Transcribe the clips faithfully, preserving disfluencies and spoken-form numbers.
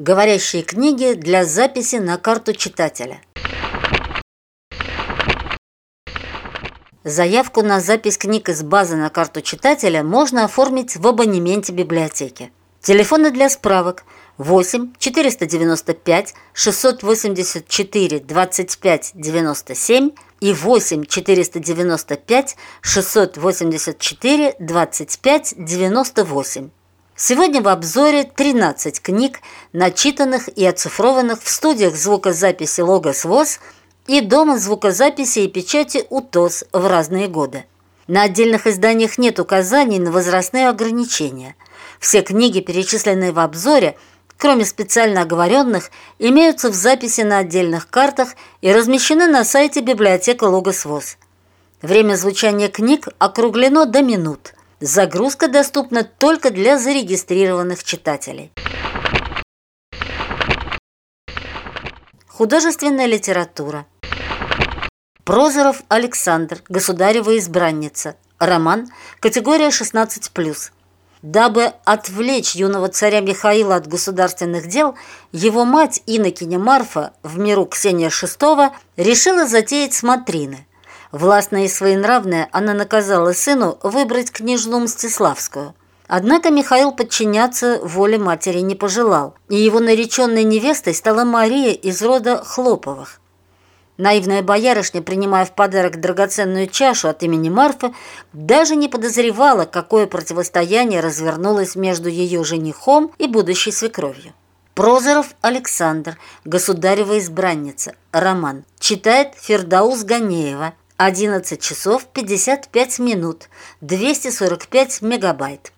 Говорящие книги для записи на карту читателя. Заявку на запись книг из базы на карту читателя можно оформить в абонементе библиотеки. Телефоны для справок восемь четыреста девяносто пять шестьсот восемьдесят четыре двадцать пять девяносто семь и восемь четыреста девяносто пять шестьсот восемьдесят четыре двадцать пять девяносто восемь. Сегодня в обзоре тринадцать книг, начитанных и оцифрованных в студиях звукозаписи «Логос ВОС» и Дома звукозаписи и печати УТОС в разные годы. На отдельных изданиях нет указаний на возрастные ограничения. Все книги, перечисленные в обзоре, кроме специально оговоренных, имеются в записи на отдельных картах и размещены на сайте библиотека «Логос ВОС». Время звучания книг округлено до минут. Загрузка доступна только для зарегистрированных читателей. Художественная литература. Прозоров Александр. Государева избранница. Роман. Категория шестнадцать плюс. Дабы отвлечь юного царя Михаила от государственных дел, его мать, инокиня Марфа, в миру Ксения шестого, решила затеять смотрины. Властная и своенравная, она наказала сыну выбрать княжну Мстиславскую. Однако Михаил подчиняться воле матери не пожелал, и его нареченной невестой стала Мария из рода Хлоповых. Наивная боярышня, принимая в подарок драгоценную чашу от имени Марфы, даже не подозревала, какое противостояние развернулось между ее женихом и будущей свекровью. Прозоров Александр. Государева избранница. Роман. Читает Фирдаус Ганеева. одиннадцать часов пятьдесят пять минут. двести сорок пять мегабайт.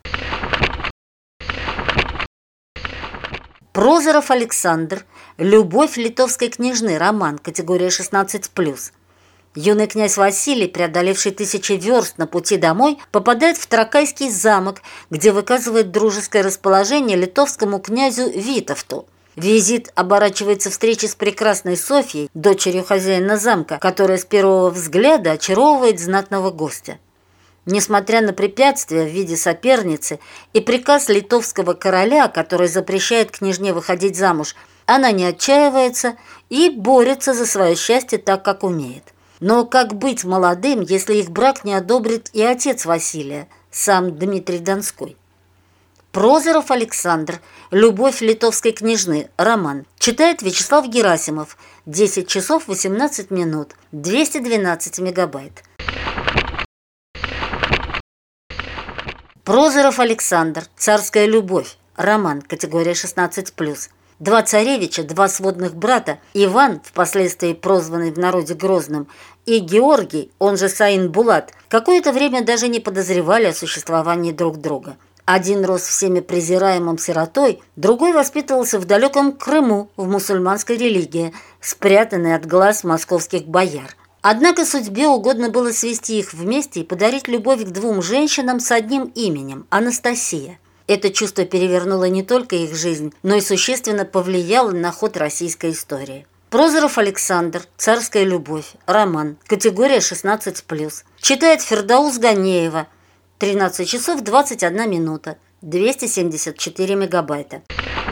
Прозоров Александр. Любовь литовской княжны. Роман. Категория шестнадцать плюс. Юный князь Василий, преодолевший тысячи верст на пути домой, попадает в Тракайский замок, где выказывает дружеское расположение литовскому князю Витовту. Визит оборачивается встречей с прекрасной Софьей, дочерью хозяина замка, которая с первого взгляда очаровывает знатного гостя. Несмотря на препятствия в виде соперницы и приказ литовского короля, который запрещает княжне выходить замуж, она не отчаивается и борется за свое счастье так, как умеет. Но как быть молодым, если их брак не одобрит и отец Василия, сам Дмитрий Донской? Прозоров Александр. Любовь литовской княжны. Роман. Читает Вячеслав Герасимов. десять часов восемнадцать минут. двести двенадцать мегабайт. Прозоров Александр. Царская любовь. Роман. Категория шестнадцать плюс. Два царевича, два сводных брата, Иван, впоследствии прозванный в народе Грозным, и Георгий, он же Саин Булат, какое-то время даже не подозревали о существовании друг друга. Один рос всеми презираемым сиротой, другой воспитывался в далеком Крыму в мусульманской религии, спрятанный от глаз московских бояр. Однако судьбе угодно было свести их вместе и подарить любовь к двум женщинам с одним именем – Анастасия. Это чувство перевернуло не только их жизнь, но и существенно повлияло на ход российской истории. Прозоров Александр. Царская любовь. Роман. Категория шестнадцать плюс. Читает Фирдаус Ганеева. тринадцать часов двадцать одна минута. двести семьдесят четыре мегабайта.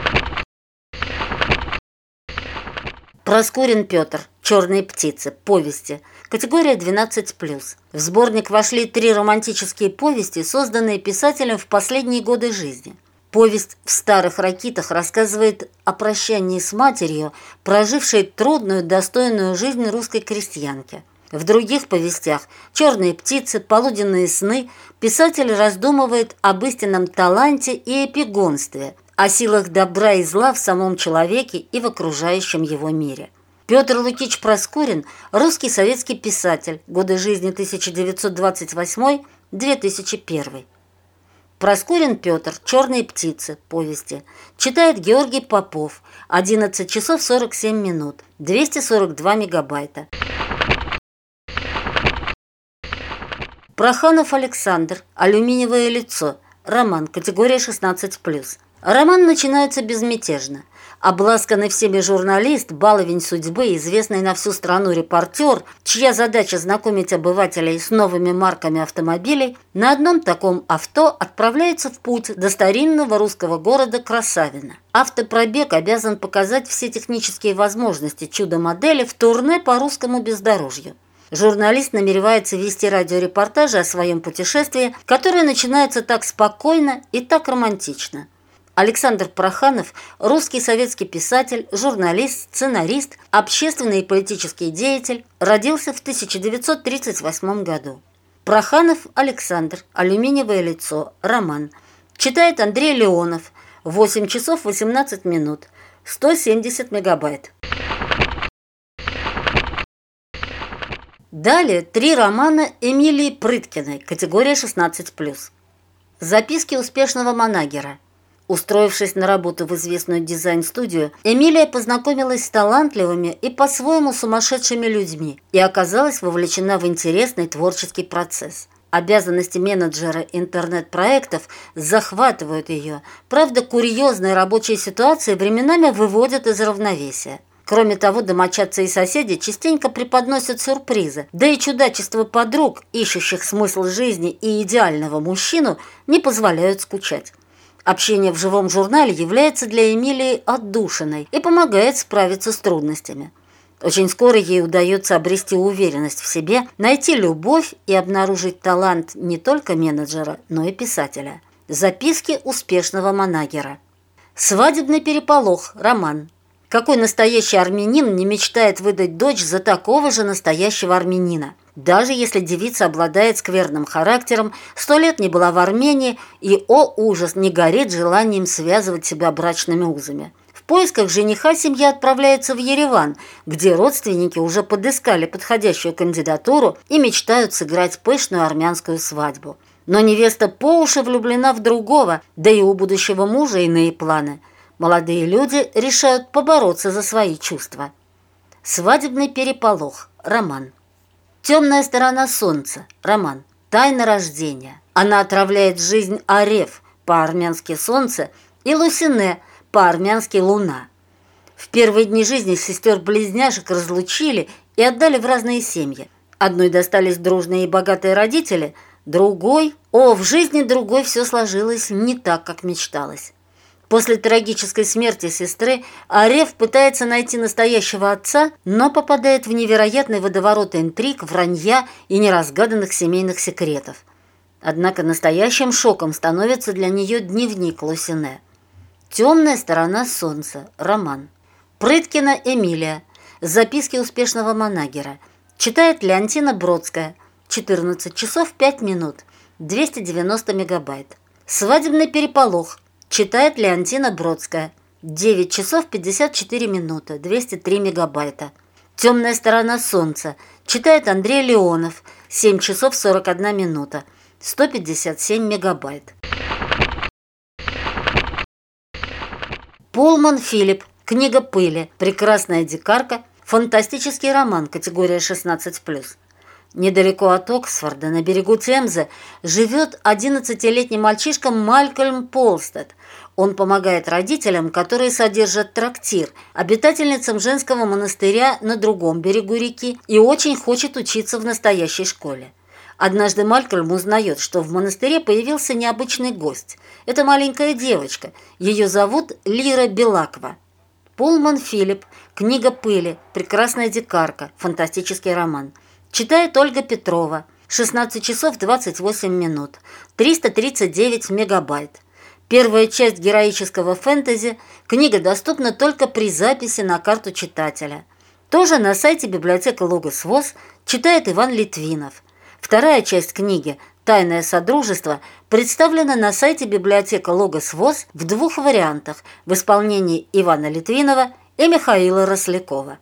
Проскурин Петр. Черные птицы. Повести. Категория двенадцать плюс. В сборник вошли три романтические повести, созданные писателем в последние годы жизни. Повесть «В старых ракитах» рассказывает о прощании с матерью, прожившей трудную, достойную жизнь русской крестьянки. В других повестях «Черные птицы», «Полуденные сны» писатель раздумывает об истинном таланте и эпигонстве, о силах добра и зла в самом человеке и в окружающем его мире. Петр Лукич Проскурин – русский советский писатель, годы жизни тысяча девятьсот двадцать восьмой — две тысячи первый. Проскурин Петр. Черные птицы. Повести. Читает Георгий Попов. одиннадцать часов сорок семь минут. двести сорок два мегабайта. Проханов Александр. Алюминиевое лицо. Роман. Категория шестнадцать плюс. Роман начинается безмятежно. Обласканный всеми журналист, баловень судьбы, известный на всю страну репортер, чья задача знакомить обывателей с новыми марками автомобилей, на одном таком авто отправляется в путь до старинного русского города Красавино. Автопробег обязан показать все технические возможности чудо-модели в турне по русскому бездорожью. Журналист намеревается вести радиорепортажи о своем путешествии, которое начинается так спокойно и так романтично. Александр Проханов – русский советский писатель, журналист, сценарист, общественный и политический деятель, родился в тысяча девятьсот тридцать восьмом году. Проханов Александр, алюминиевое лицо, роман. Читает Андрей Леонов, восемь часов восемнадцать минут, сто семьдесят мегабайт. Далее три романа Эмилии Прыткиной, категория шестнадцать плюс. Записки успешного манагера. Устроившись на работу в известную дизайн-студию, Эмилия познакомилась с талантливыми и по-своему сумасшедшими людьми и оказалась вовлечена в интересный творческий процесс. Обязанности менеджера интернет-проектов захватывают ее. Правда, курьезные рабочие ситуации временами выводят из равновесия. Кроме того, домочадцы и соседи частенько преподносят сюрпризы, да и чудачество подруг, ищущих смысл жизни и идеального мужчину, не позволяют скучать. Общение в живом журнале является для Эмилии отдушиной и помогает справиться с трудностями. Очень скоро ей удается обрести уверенность в себе, найти любовь и обнаружить талант не только менеджера, но и писателя. Записки успешного манагера. Свадебный переполох. Роман. Какой настоящий армянин не мечтает выдать дочь за такого же настоящего армянина? Даже если девица обладает скверным характером, сто лет не была в Армении и, о ужас, не горит желанием связывать себя брачными узами. В поисках жениха семья отправляется в Ереван, где родственники уже подыскали подходящую кандидатуру и мечтают сыграть пышную армянскую свадьбу. Но невеста по уши влюблена в другого, да и у будущего мужа иные планы. Молодые люди решают побороться за свои чувства. Свадебный переполох. Роман. Темная сторона солнца. Роман. Тайна рождения. Она отравляет жизнь Ареф, по-армянски солнце, и Лусине, по-армянски луна. В первые дни жизни сестер-близняшек разлучили и отдали в разные семьи. Одной достались дружные и богатые родители, другой... О, в жизни другой все сложилось не так, как мечталось. После трагической смерти сестры Ареф пытается найти настоящего отца, но попадает в невероятный водоворот интриг, вранья и неразгаданных семейных секретов. Однако настоящим шоком становится для нее дневник Лусине. «Темная сторона солнца». Роман. Прыткина Эмилия. Записки успешного манагера. Читает Леонтина Бродская. четырнадцать часов пять минут. двести девяносто мегабайт. Свадебный переполох. Читает Леонтина Бродская. девять часов пятьдесят четыре минуты. двести три мегабайта. «Темная сторона солнца». Читает Андрей Леонов. семь часов сорок одна минута. сто пятьдесят семь мегабайт. Пулман Филипп. Книга пыли. Прекрасная дикарка. Фантастический роман. Категория шестнадцать плюс. Недалеко от Оксфорда, на берегу Темзы, живет одиннадцатилетний мальчишка Малькольм Полстед. Он помогает родителям, которые содержат трактир, обитательницам женского монастыря на другом берегу реки, и очень хочет учиться в настоящей школе. Однажды Малькольм узнает, что в монастыре появился необычный гость. Это маленькая девочка. Ее зовут Лира Белаква. Пулман Филипп. Книга пыли. Прекрасная дикарка. Фантастический роман. Читает Ольга Петрова. шестнадцать часов двадцать восемь минут. триста тридцать девять мегабайт. Первая часть героического фэнтези. Книга доступна только при записи на карту читателя. Тоже на сайте библиотека Логос ВОС читает Иван Литвинов. Вторая часть книги «Тайное содружество» представлена на сайте библиотека Логос ВОС в двух вариантах в исполнении Ивана Литвинова и Михаила Рослякова.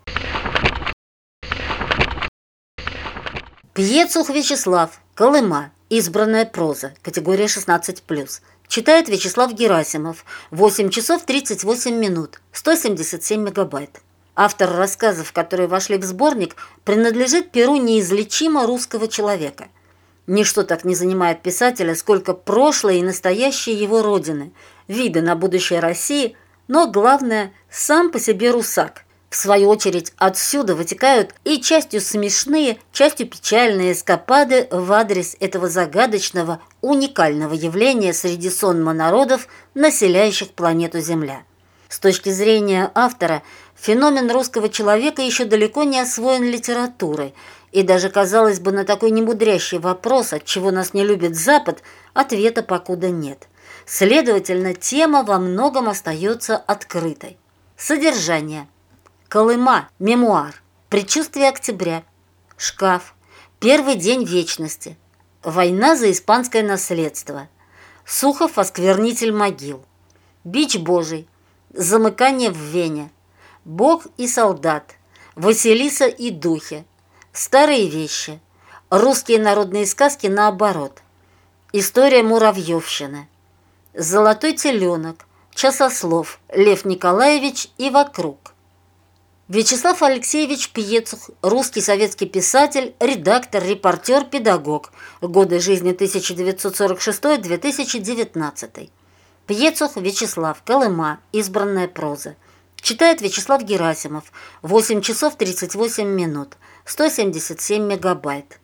Пьецух Вячеслав. Колыма. Избранная проза. Категория шестнадцать плюс. Читает Вячеслав Герасимов. восемь часов тридцать восемь минут. сто семьдесят семь мегабайт. Автор рассказов, которые вошли в сборник, принадлежит перу неизлечимо русского человека. Ничто так не занимает писателя, сколько прошлое и настоящее его родины. виды на будущее России, но главное – сам по себе русак. В свою очередь, отсюда вытекают и частью смешные, частью печальные эскапады в адрес этого загадочного, уникального явления среди сонма народов, населяющих планету Земля. С точки зрения автора, феномен русского человека еще далеко не освоен литературой, и даже, казалось бы, на такой немудрящий вопрос, отчего нас не любит Запад, ответа покуда нет. Следовательно, тема во многом остается открытой. Содержание. Колыма. Мемуар. Предчувствие октября. Шкаф. Первый день вечности. Война за испанское наследство. Сухов осквернитель могил. Бич Божий. Замыкание в Вене. Бог и солдат. Василиса и духи. Старые вещи. Русские народные сказки наоборот. История муравьевщины. Золотой теленок. Часослов. Лев Николаевич и вокруг. Вячеслав Алексеевич Пьецух, русский советский писатель, редактор, репортер, педагог. Годы жизни тысяча девятьсот сорок шестой — две тысячи девятнадцатый. Пьецух Вячеслав, Колыма, избранная проза. Читает Вячеслав Герасимов. восемь часов тридцать восемь минут. сто семьдесят семь мегабайт.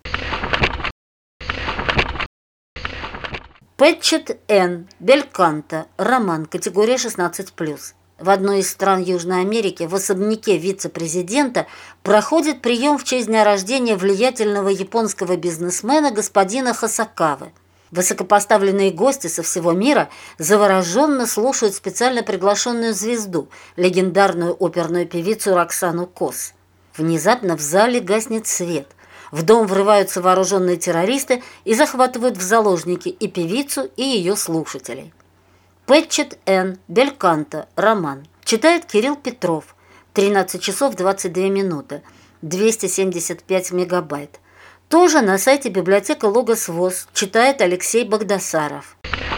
Пэтчет Н. Бельканто. Роман. Категория шестнадцать плюс. В одной из стран Южной Америки в особняке вице-президента проходит прием в честь дня рождения влиятельного японского бизнесмена господина Хасакавы. Высокопоставленные гости со всего мира завороженно слушают специально приглашенную звезду, легендарную оперную певицу Роксану Кос. Внезапно в зале гаснет свет. В дом врываются вооруженные террористы и захватывают в заложники и певицу, и ее слушателей. Пэтчет Н. Бельканто. Роман. Читает Кирилл Петров. тринадцать часов двадцать две минуты. двести семьдесят пять мегабайт. Тоже на сайте библиотека Логос ВОС. Читает Алексей Багдасаров.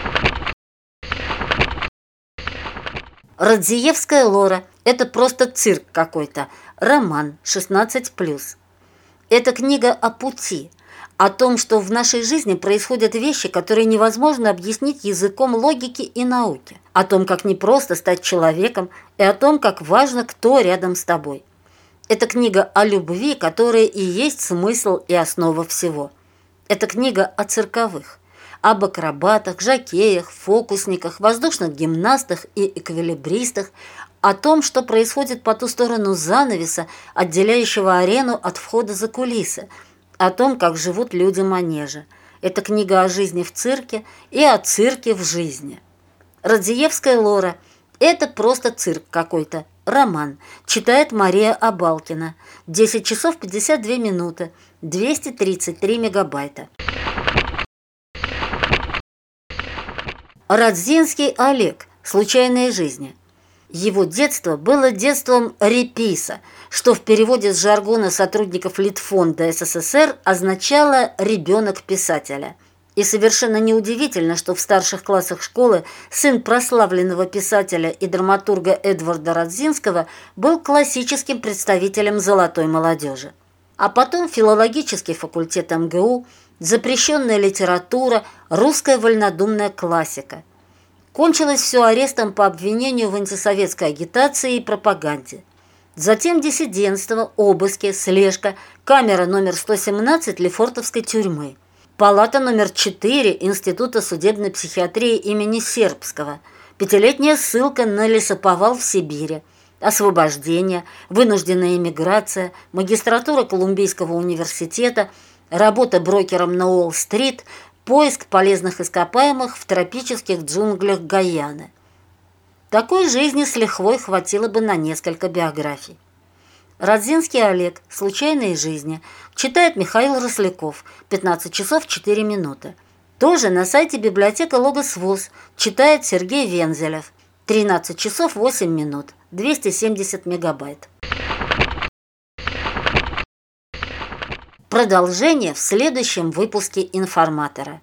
Радзиевская Лора. Это просто цирк какой-то. Роман. шестнадцать плюс. Это книга о пути. О том, что в нашей жизни происходят вещи, которые невозможно объяснить языком логики и науки. О том, как непросто стать человеком, и о том, как важно, кто рядом с тобой. Это книга о любви, которая и есть смысл и основа всего. Это книга о цирковых, об акробатах, жокеях, фокусниках, воздушных гимнастах и эквилибристах, о том, что происходит по ту сторону занавеса, отделяющего арену от входа за кулисы, о том, как живут люди манежа. Это книга о жизни в цирке и о цирке в жизни. Радзиевская Лора. Это просто цирк какой-то. Роман. Читает Мария Абалкина. десять часов пятьдесят две минуты. двести тридцать три мегабайта. Радзинский Олег. Случайные жизни. Его детство было детством реписа, что в переводе с жаргона сотрудников Литфонда СССР означало «ребенок писателя». И совершенно неудивительно, что в старших классах школы сын прославленного писателя и драматурга Эдварда Радзинского был классическим представителем золотой молодежи. А потом филологический факультет эм гэ у, запрещенная литература, русская вольнодумная классика. Кончилось все арестом по обвинению в антисоветской агитации и пропаганде. Затем диссидентство, обыски, слежка, камера номер сто семнадцать Лефортовской тюрьмы, палата номер четыре Института судебной психиатрии имени Сербского, пятилетняя ссылка на лесоповал в Сибири, освобождение, вынужденная эмиграция, магистратура Колумбийского университета, работа брокером на Уолл-стрит, поиск полезных ископаемых в тропических джунглях Гайаны. Такой жизни с лихвой хватило бы на несколько биографий. Радзинский Олег. Случайные жизни. Читает Михаил Росляков. пятнадцать часов четыре минуты. Тоже на сайте библиотека Логос ВОС. Читает Сергей Вензелев. тринадцать часов восемь минут. двести семьдесят мегабайт. Продолжение в следующем выпуске «Информатора».